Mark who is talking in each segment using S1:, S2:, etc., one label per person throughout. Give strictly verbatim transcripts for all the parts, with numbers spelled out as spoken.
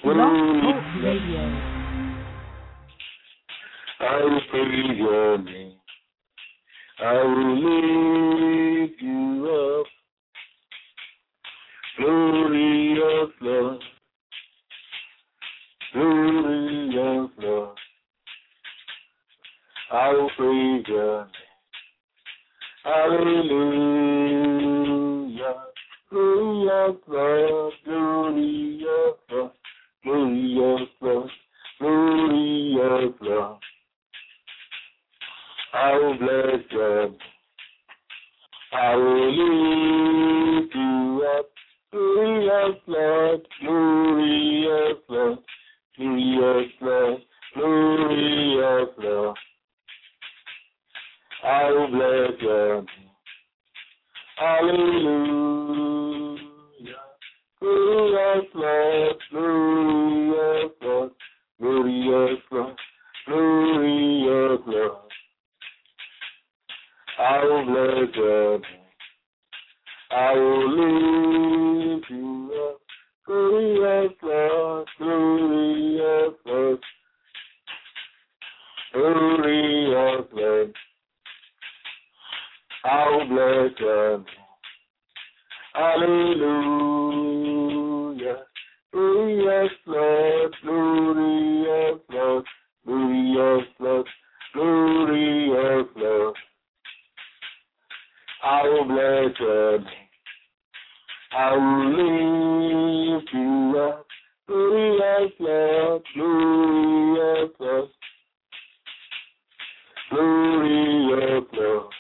S1: Blog Talk Radio.
S2: I will praise your name. I will lift you up. Glorious Lord. Glorious Lord. I will praise your name. Hallelujah. Glorious Lord. Glorious Lord. Glorious Lord. Glorious Lord. I will bless your name. I will lift you up. Glorious Lord, glorious Lord, glorious Lord, glorious Lord. I will bless your name. Hallelujah. Glorious Lord, glorious Lord, glorious Lord, glorious Lord. I will bless your name. I will lift you up. Glorious Lord, glorious Lord, glorious Lord. I will bless your name. Hallelujah. Glorious Lord, glorious Lord, glorious Lord, glorious Lord. I will bless your name. I will lift you up. Glorious Lord, glorious Lord, glorious Lord.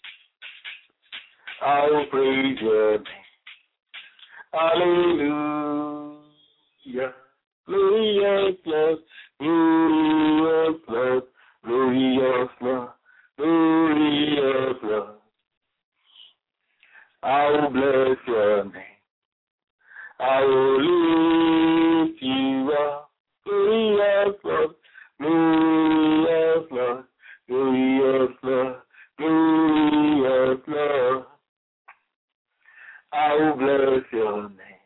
S2: I will praise your name. Hallelujah. Glorious Lord, glorious Lord, glorious Lord, glorious Lord. I will bless your name. I will lift you up. Glorious Lord, glorious Lord, glorious Lord, glorious Lord. I will bless your name.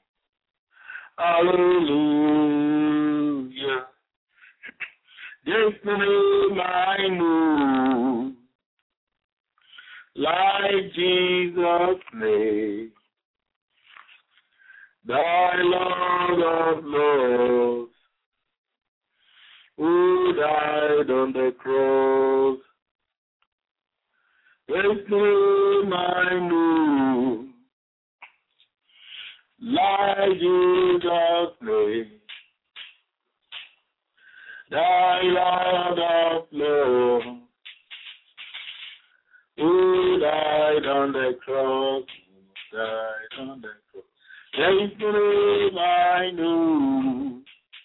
S2: Hallelujah. There's no name I know like Jesus' name, thy Lord of lords, who died on the cross. There's no name I know like Jesus' name, thy Lord of lords, who died on the cross, who died on the cross. There is no name I know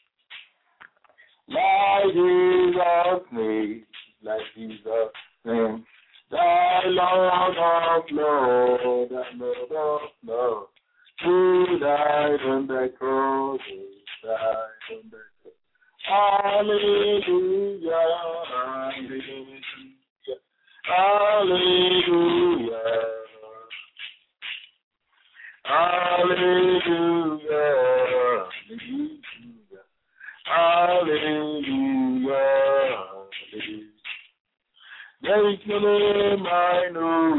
S2: like Jesus' name, like Jesus' name. Thy Lord of Lord, thy Lord of Lord, who died on the cross, who died on the cross. Hallelujah, hallelujah. Hallelujah. Hallelujah. Hallelujah. Hallelujah. There is no name I know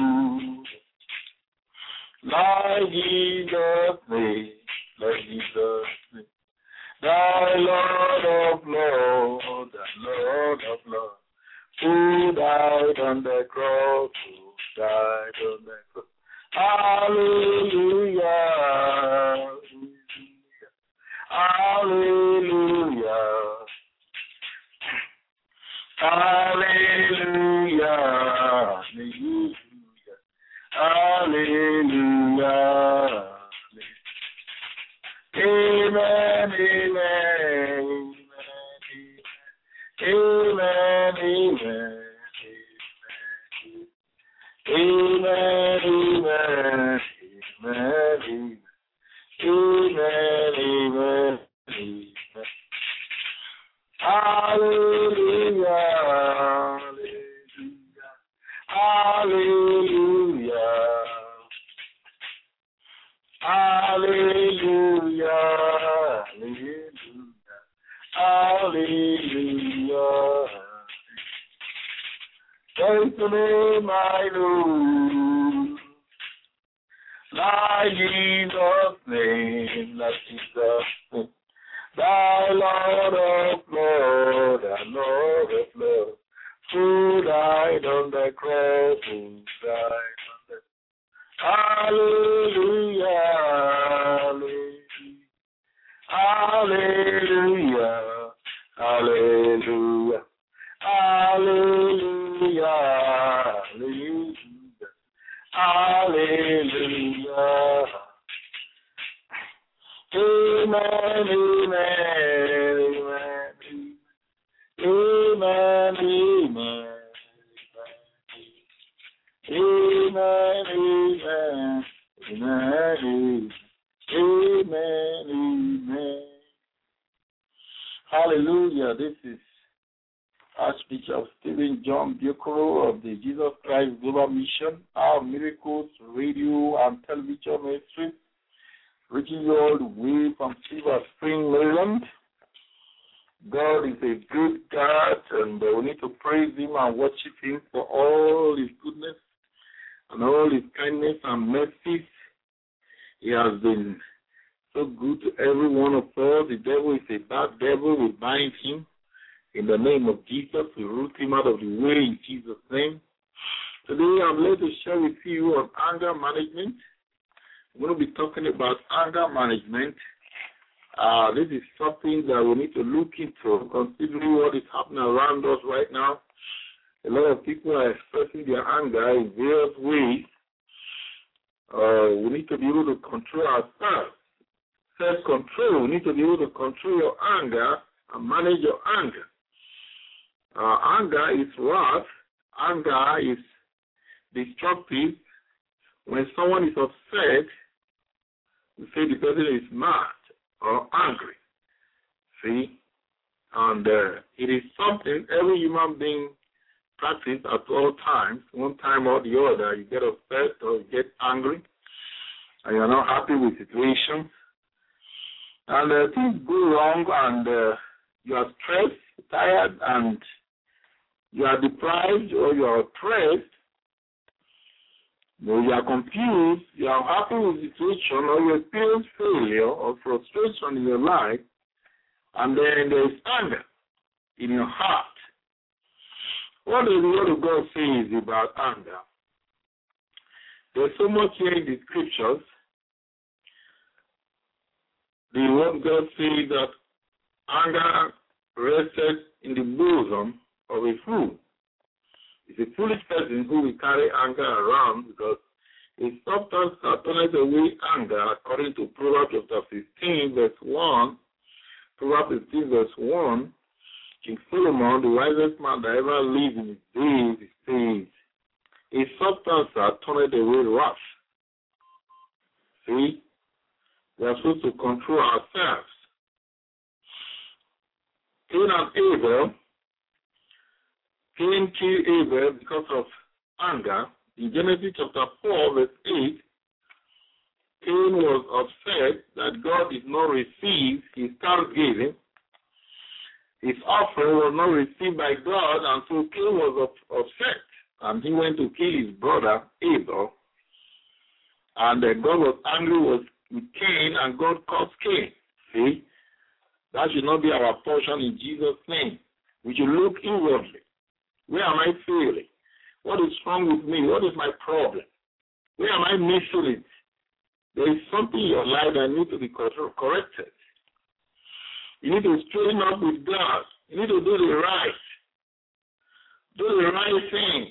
S2: like Jesus' name, like Jesus' name. Thy Lord of Lords, the Lord of Lords, who died on the cross, who died on the cross. Hallelujah. Hallelujah. Hallelujah. Hallelujah. Amen. Amen. Amen. Amen. Amen, amen, amen, amen, amen, amen. Hallelujah, hallelujah, hallelujah, hallelujah, hallelujah. Hallelujah. Praise the name I know. Thy Jesus' name, thy Jesus' name. Thy Lord of Lords, thy Lord of Lords, who died on the cross, who died on the Hallelujah, hallelujah, hallelujah, hallelujah, hallelujah, amen, amen, amen, amen, amen, amen, amen, amen, amen. Hallelujah. This is Archbishop Stephen John Biokoro of the Jesus Christ Global Mission, our Miracles Radio and Television Ministry, reaching you all the way from Silver Spring, Maryland. God is a good God, and we need to praise Him and worship Him for all His goodness and all His kindness and mercies. He has been so good to every one of us. The devil is a bad devil. We bind him in the name of Jesus. We root him out of the way in Jesus' name. Today I'm led to share with you on anger management. We're going to be talking about anger management. Uh, this is something that we need to look into, considering what is happening around us right now. A lot of people are expressing their anger in various ways. Uh, we need to be able to control ourselves. Self-control. We need to be able to control your anger and manage your anger. Uh, anger is wrath. Anger is destructive. When someone is upset, we say the person is mad or angry. See? And uh, it is something every human being practices at all times. One time or the other, you get upset or you get angry, and you're not happy with situations. And uh, things go wrong, and uh, you are stressed, tired, and you are deprived or you are oppressed. You know, you are confused, you are happy with the situation, or you experience failure or frustration in your life, and then there is anger in your heart. What does the Word of God say about anger? There's so much here in the scriptures. The Word of God says that anger rested in the bosom of a fool. It's a foolish person who will carry anger around, because a substance that turns away anger, according to Proverbs chapter fifteen, verse one. Proverbs fifteen, verse one. King Solomon, the wisest man that ever lived in his days, says, a substance that turned away wrath. See? We are supposed to control ourselves. Cain and Abel, Cain killed Abel because of anger. In Genesis chapter four, verse eight, Cain was upset that God did not receive his thanksgiving. His offering was not received by God, and so Cain was upset, and he went to kill his brother Abel. And uh, God was angry with Cain, and God cursed Cain. See? That should not be our portion in Jesus' name. We should look inwardly. Where am I failing? What is wrong with me? What is my problem? Where am I missing it? There is something in your life that needs to be corrected. You need to straighten up with God. You need to do the right. Do the right thing.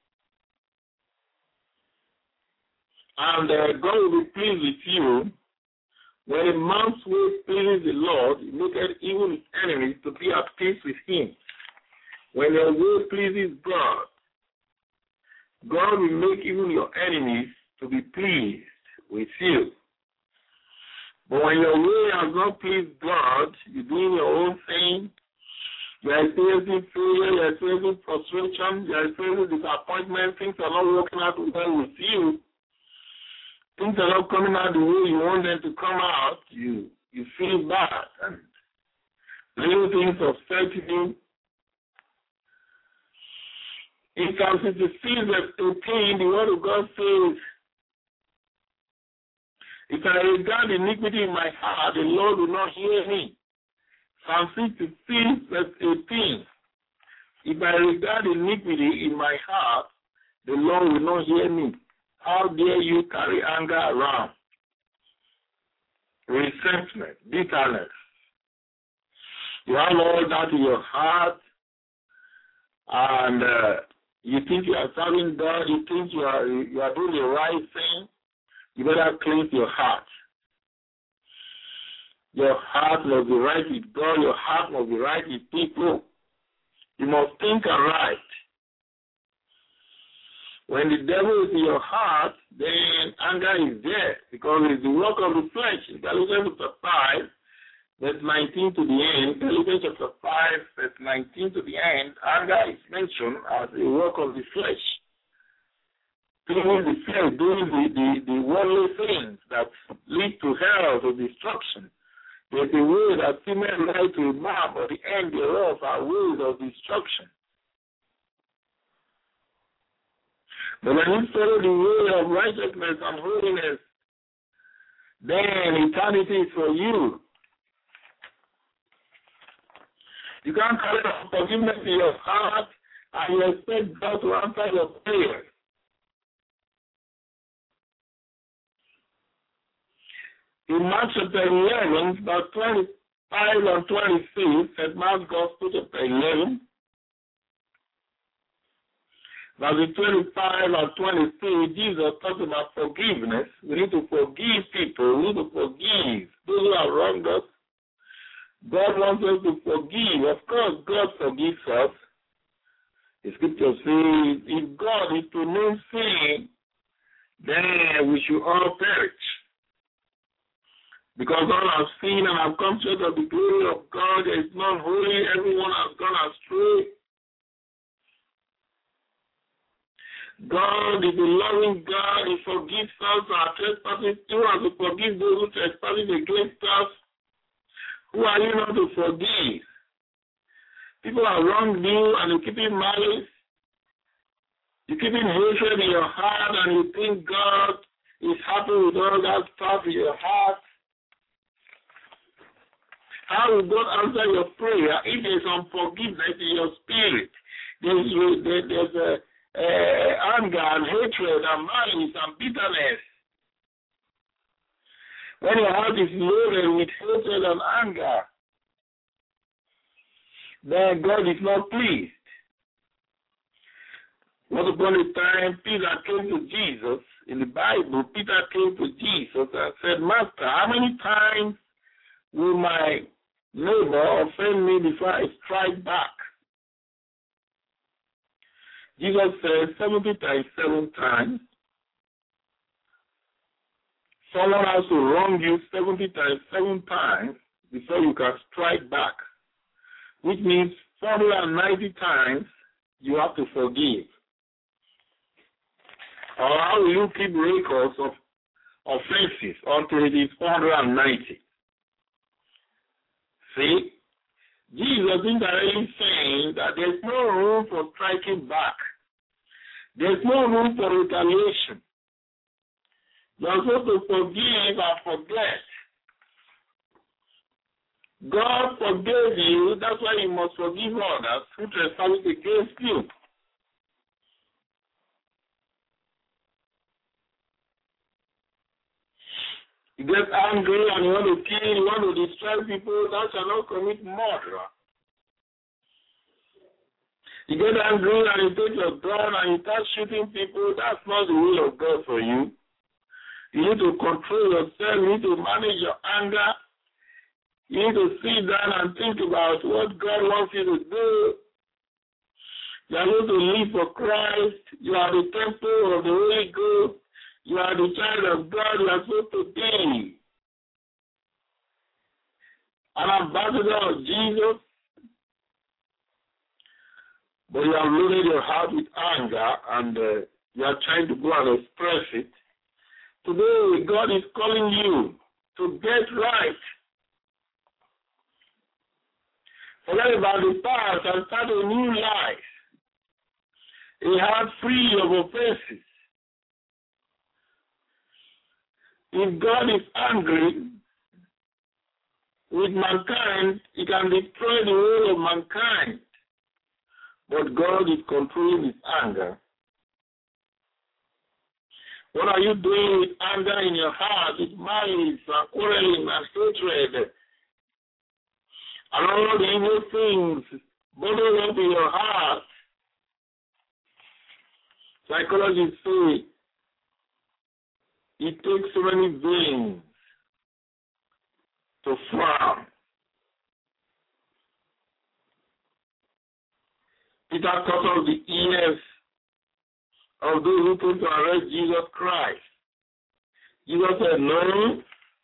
S2: And uh, God will be pleased with you. When a man's way pleases the Lord, he maketh even his enemies to be at peace with him. When your way pleases God, God will make even your enemies to be pleased with you. But when your way has not pleased God, you're doing your own thing, you're experiencing failure, you're experiencing frustration, you're experiencing disappointment, things are not working out well with you, things are not coming out the way you want them to come out, you, you feel bad. And Little things upset you. In Psalm sixty-six, verse eighteen, the word of God says, if I regard iniquity in my heart, the Lord will not hear me. Psalm sixty-six, verse eighteen, if I regard iniquity in my heart, the Lord will not hear me. How dare you carry anger around? Resentment, bitterness. You have all that in your heart, and uh, you think you are serving God, you think you are you are doing the right thing. You better cleanse your heart. Your heart must be right with God. Your heart must be right with people. You must think aright. When the devil is in your heart, then anger is there because it's the work of the flesh. In Galatians chapter five, verse nineteen to the end, Galatians chapter five, verse nineteen to the end, anger is mentioned as a work of the flesh. Doing the flesh, doing the, the, the worldly things that lead to hell, to destruction. There's a way that seemeth right to a man, but the end thereof are ways of destruction. But when you follow the way of righteousness and holiness, then eternity is for you. You can't carry forgiveness in your heart and you expect God to answer your prayers. In Mark chapter eleven, verse twenty-five and twenty-six, Saint Mark's Gospel chapter eleven, verse twenty-five and twenty-six, Jesus talks about forgiveness. We need to forgive people. We need to forgive those who have wronged us. God wants us to forgive. Of course, God forgives us. The scripture says, if God is to know sin, then we should all perish. Because all have sinned and have come short of the glory of God, there is none holy, everyone has gone astray. God is a loving God. He forgives us our trespasses too, as we forgive those who trespass against us. Who are you not to forgive? People have wronged you and you keep in malice. You keep in hatred in your heart and you think God is happy with all that stuff in your heart. How will God answer your prayer if there's unforgiveness in your spirit? There's, there's a, uh, anger and hatred and malice and bitterness. When your heart is loaded with hatred and anger, then God is not pleased. Once upon a time, Peter came to Jesus. In the Bible, Peter came to Jesus and said, Master, how many times will my neighbor offend me before I strike back? Jesus said seventy times, seven times. Someone has to wrong you seventy times, seven times before you can strike back, which means four hundred ninety times you have to forgive. Or how will you keep records of offenses until it is four hundred ninety? See, Jesus is indirectly saying that there's no room for striking back. There's no room for retaliation. You're supposed to forgive and forget. God forgave you, that's why you must forgive others who trespass against you. You get angry and you want to kill, you want to destroy people, thou shalt not commit murder. You get angry and you take your gun and you start shooting people, that's not the will of God for you. You need to control yourself, you need to manage your anger. You need to sit down and think about what God wants you to do. You are going to live for Christ. You are the temple of the Holy Ghost. You are the child of God. You are supposed to be an ambassador of Jesus. But you have loaded your heart with anger and uh, you are trying to go and express it. Today, God is calling you to get right. Forget about the past and start a new life. A heart free of offenses. If God is angry with mankind, he can destroy the whole of mankind. But God is controlling his anger. What are you doing with anger in your heart, with malice and quarreling and hatred? And all the evil things bottled up in your heart. Psychologists say it takes so many veins to frown. Peter cut off the ears of those who came to arrest Jesus Christ. Jesus said, no,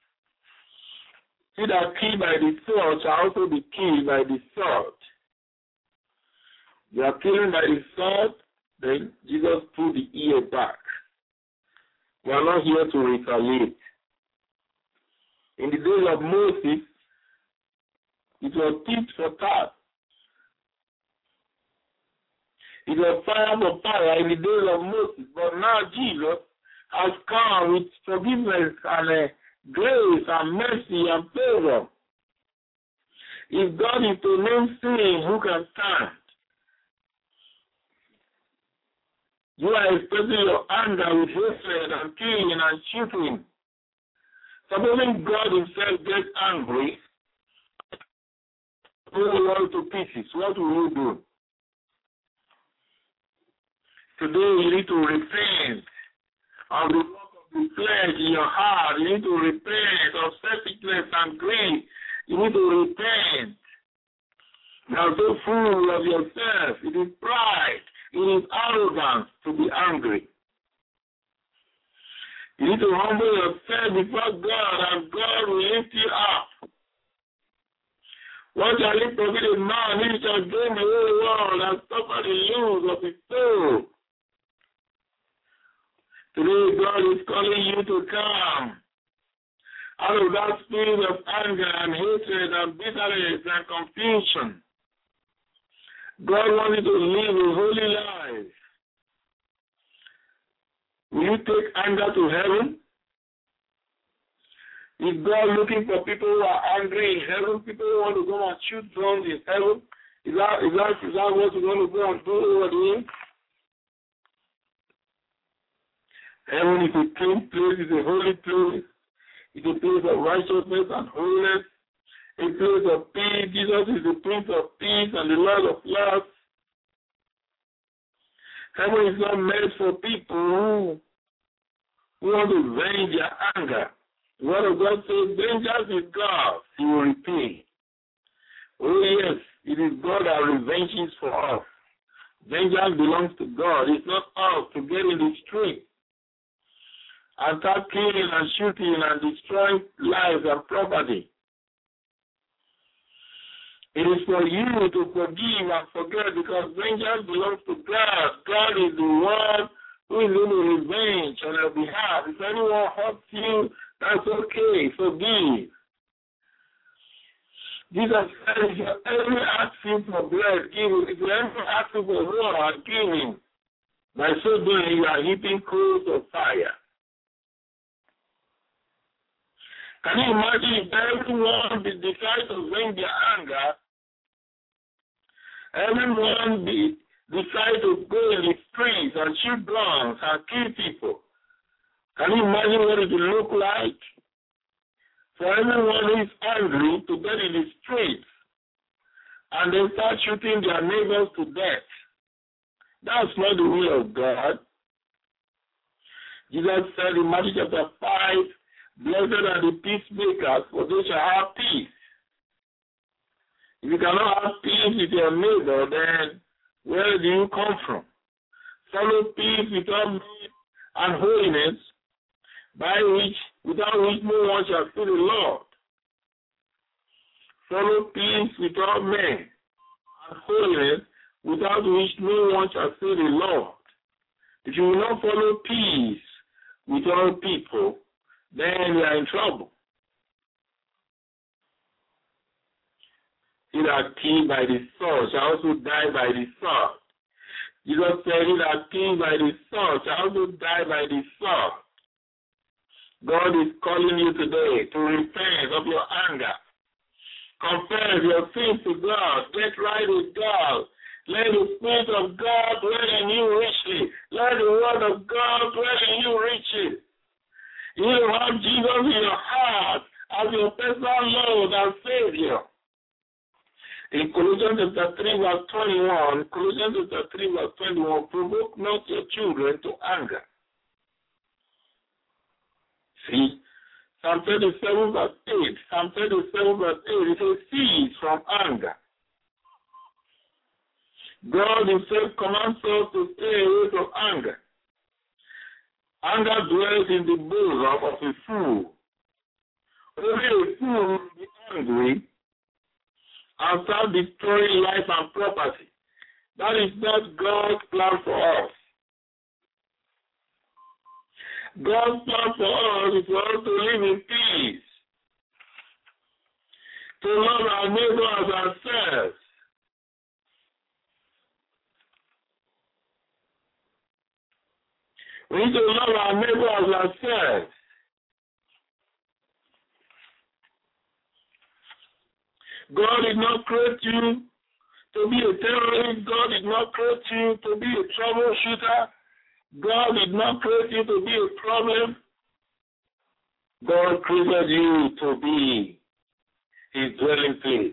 S2: he that killed by the sword shall also be killed by the sword. You are killing by the sword, then Jesus put the ear back. We are not here to retaliate. In the days of Moses, it was tit for tat. It was fire for fire in the days of Moses. But now Jesus has come with forgiveness and uh, grace and mercy and favor. If God is to name sin, who can stand? You are expressing your anger with hatred and killing and shooting. Supposing God himself gets angry, pull the world to pieces, what will you do? Today you need to repent of the work of the flesh in your heart. You need to repent of selfishness and greed. You need to repent. You are so full of yourself. It is pride. It is arrogance to be angry. You need to humble yourself before God, and God will lift you up. What shall it profit a man if he shall gain the whole world and suffer the loss of his soul? Today, God is calling you to come out of that spirit of anger and hatred and bitterness and confusion. God wants you to live a holy life. Will you take anger to heaven? Is God looking for people who are angry in heaven? People who want to go and shoot drums in heaven? Is that, is that, is that what you're going to go and do over there? Heaven is a clean place, it's a holy place. It's a place of righteousness and holiness. A place of peace. Jesus is the Prince of Peace and the Lord of Love. Heaven is not made for people who, who want to venge their anger. The Word of God says, vengeance is God, he will repay. Oh yes, it is God that revenges for us. Vengeance belongs to God. It's not us to get in the street and start killing and shooting and destroying lives and property. It is for you to forgive and forget, because vengeance belongs to God. God is the one who is going to revenge on your behalf. If anyone hurts you, that's okay. Forgive. Jesus said, if you ever ask him for bread, give him. If you ever ask him for water, give him. By so doing, you are heaping coals of fire. Can you imagine if everyone decides to vent their anger? Everyone be, decide to go in the streets and shoot guns and kill people. Can you imagine what it will look like? For everyone who is angry to get in the streets and then start shooting their neighbors to death. That's not the will of God. Jesus said in Matthew chapter five, blessed are the peacemakers, for they shall have peace. If you cannot have peace with your neighbor, then where do you come from? Follow peace without need and holiness, by which, without which no one shall see the Lord. Follow peace with all men, and holiness, without which no one shall see the Lord. If you will not follow peace with all people, then you are in trouble. He that killed by the sword shall also die by the sword. Jesus said, he that killed by the sword shall also die by the sword. God is calling you today to repent of your anger. Confess your sins to God. Get right with God. Let the Spirit of God dwell in you richly. Let the Word of God dwell in you richly. You have Jesus in your heart as your personal Lord and Savior. In Colossians chapter three, verse twenty-one, Colossians chapter three, verse twenty-one, provoke not your children to anger. See, Psalm thirty-seven, verse eight, Psalm thirty-seven, verse eight, it says, cease from anger. God himself commands us to stay away from anger. Anger dwells in the bosom of a fool. Only a fool will be angry and start destroying life and property. That is not God's plan for us. God's plan for us is for us to live in peace, to love our neighbor as ourselves. We need to love our neighbor as ourselves. God did not create you to be a terrorist. God did not create you to be a troubleshooter. God did not create you to be a problem. God created you to be his dwelling place.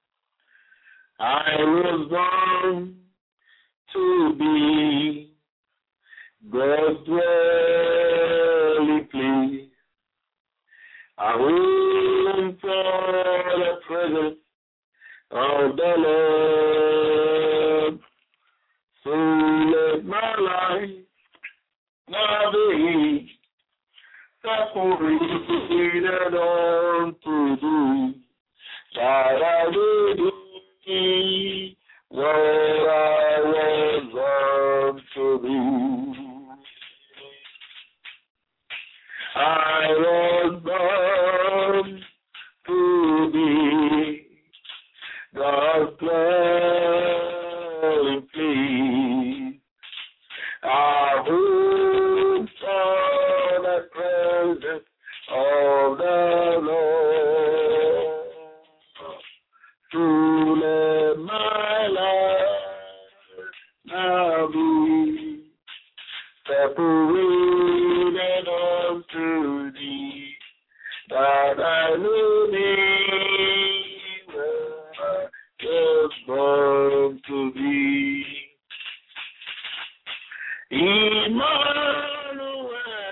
S2: I was born to be God's dwelling place. I wait for the presence of the Lord. So let my life now be separated unto thee, that I may be what I was unto thee. I was born to be God's dwelling place. I hope for the presence of the Lord to let my life now be separated unto thee, that I may be where I was born to be. Emmanuel,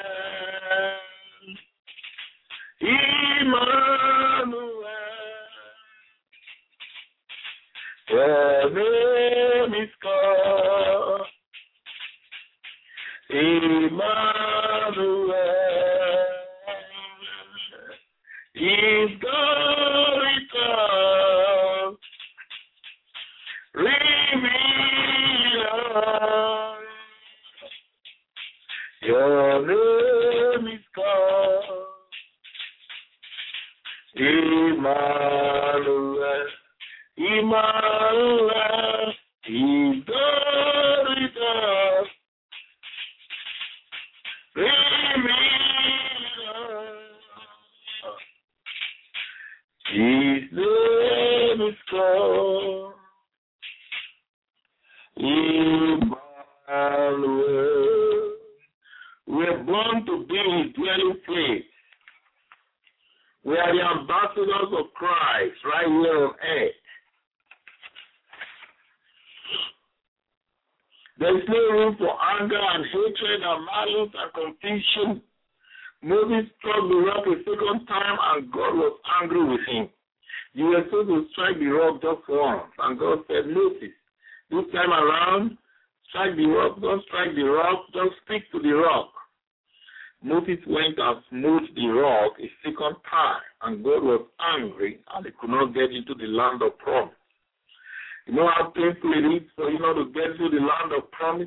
S2: Emmanuel, your name is God. Emmanuel, is God with us. Reveal. Your name is God. Emmanuel, Emmanuel, is God with us. His name is God. Emmanuel. We are born to be his dwelling place. We are the ambassadors of Christ right here on earth. There is no room for anger and hatred and malice and confusion. Moses struck the rock a second time and God was angry with him. You were supposed to strike the rock just once, and God said, Moses, this time around, strike the rock, don't strike the rock, just speak to the rock. Moses went and smote the rock a second time, and God was angry, and he could not get into the land of promise. You know how painful it is for you not to get into the land of promise?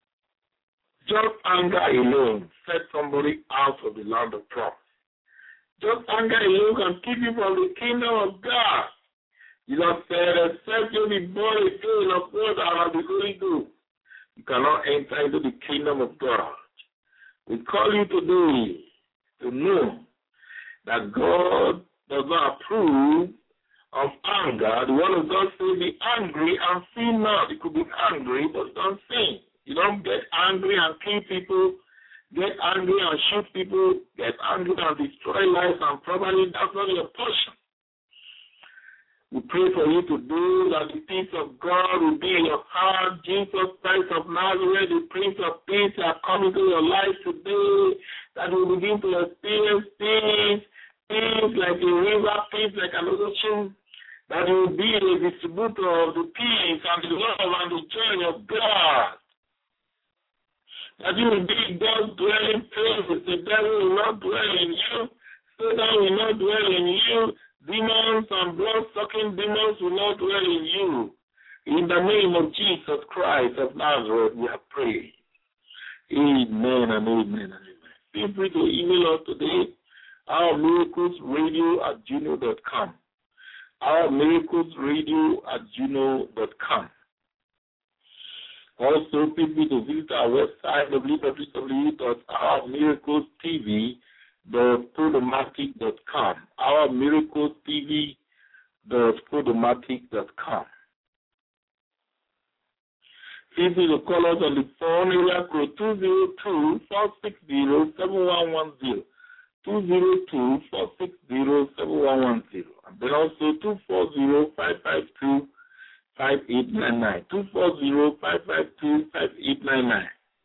S2: Just anger alone set somebody out of the land of promise. Just anger alone can keep you from the kingdom of God. Jesus said, except you be born again of water and of the Holy Ghost, you cannot enter into the kingdom of God. We call you today to know that God does not approve of anger. The word of God says, be angry and sin not. You could be angry, but don't sin. You don't get angry and kill people, get angry and shoot people, get angry and destroy lives and property. That's not your portion. We pray for you today that the peace of God will be in your heart. Jesus Christ of Nazareth, the Prince of Peace, has come into your life today, that you begin to experience peace, peace like a river, peace like an ocean, that you will be a distributor of the peace and the love and the joy of God. That you will be God's dwelling place. The devil will not dwell in you. Satan will not dwell in you. Demons and blood-sucking demons will not dwell in you. In the name of Jesus Christ of Nazareth, we have prayed. Amen and amen and amen. Feel free to email us today, our miracles radio at gmail dot com. Our miracles radio at gmail dot com. Also, feel free to visit our website, w w w dot our miracles t v dot podomatic dot com. Our miracles t v dot podomatic dot com. Feel free to call us on the phone area code two zero two, four six zero, seven one one zero. two zero two, four six zero, seven one one zero. And then also two four zero, five five two, five eight nine nine. two four zero, five five two, five eight nine nine.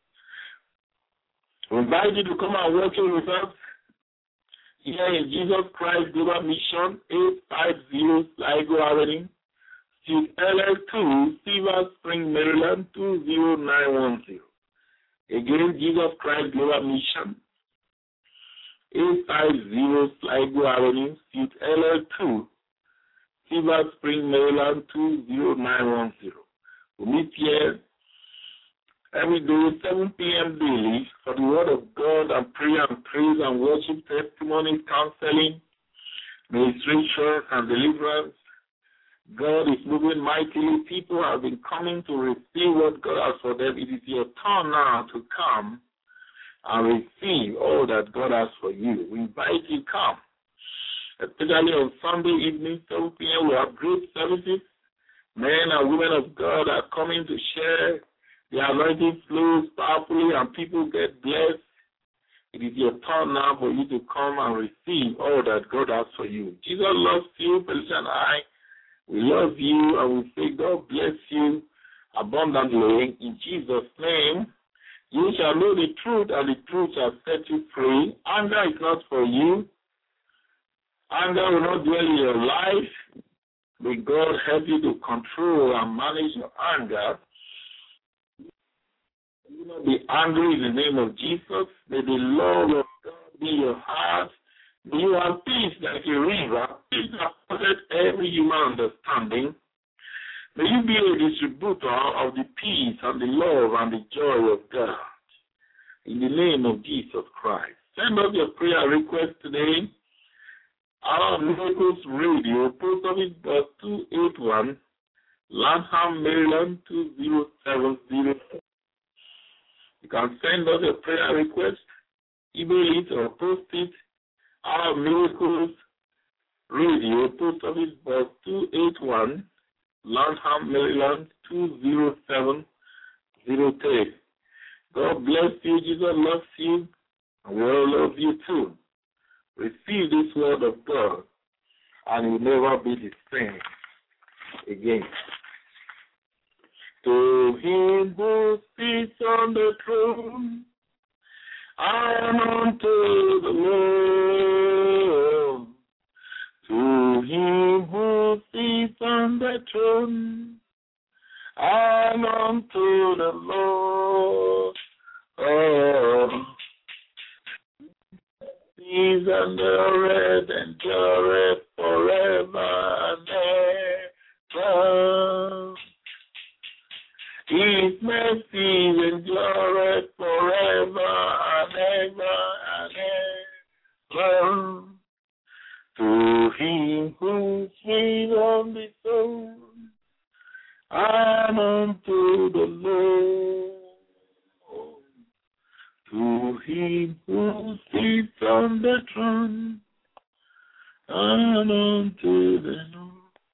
S2: We invite you to come and work with us here in Jesus Christ Global Mission, eight fifty Sligo Avenue, Suite L L two, Silver Spring, Maryland, two zero nine one zero. Again, Jesus Christ Global Mission, eight fifty Sligo Avenue, Suite L L two, Silver Spring, Maryland, two zero nine one zero. We meet here every day, seven p.m. daily, for the word of God and prayer and praise and worship, testimony, counseling, ministration, and deliverance. God is moving mightily. People have been coming to receive what God has for them. It is your turn now to come and receive all that God has for you. We invite you to come. Especially on Sunday evening, seven p.m., we have great services. Men and women of God are coming to share. The anointing flows powerfully and people get blessed. It is your turn now for you to come and receive all that God has for you. Jesus loves you, Felicia and I. We love you and we say God bless you abundantly. In Jesus' name, you shall know the truth and the truth shall set you free. Anger is not for you. Anger will not dwell in your life. May God help you to control and manage your anger. Do not be angry in the name of Jesus. May the love of God be your heart. May you have peace like a river, peace that passes every human understanding. May you be a distributor of the peace and the love and the joy of God. In the name of Jesus Christ. Send us your prayer request today. Our Miracles Radio, Post Office Box two eight one, Lanham, Maryland two zero seven zero four. You can send us a prayer request, email it or post it. Our Miracles Radio, Post Office Box two eight one, Lanham, Maryland two zero seven zero three. God bless you. Jesus loves you, and we all love you too. Receive this word of God, and you'll never be the same again. To him who sits on the throne, and unto the Lord. To him who sits on the throne, and unto the Lord. Oh, He's endureth, endureth forever and ever. His mercy endureth forever and ever and ever. him who sits on the throne, and unto the Lord, to him who sits on the throne, and unto the Lord.